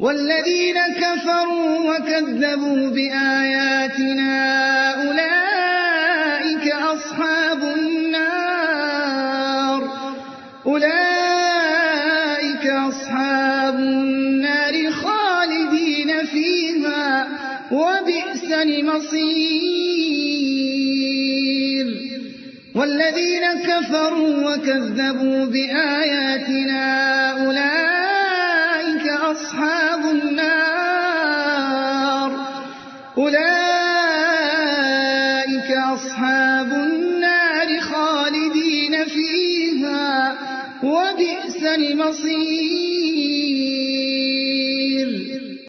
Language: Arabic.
والذين كفروا وكذبوا بآياتنا أولئك أصحاب النار خالدين فيها وبئس المصير والذين كفروا وكذبوا بآياتنا أولئك أصحاب النار خالدين فيها وبئس المصير.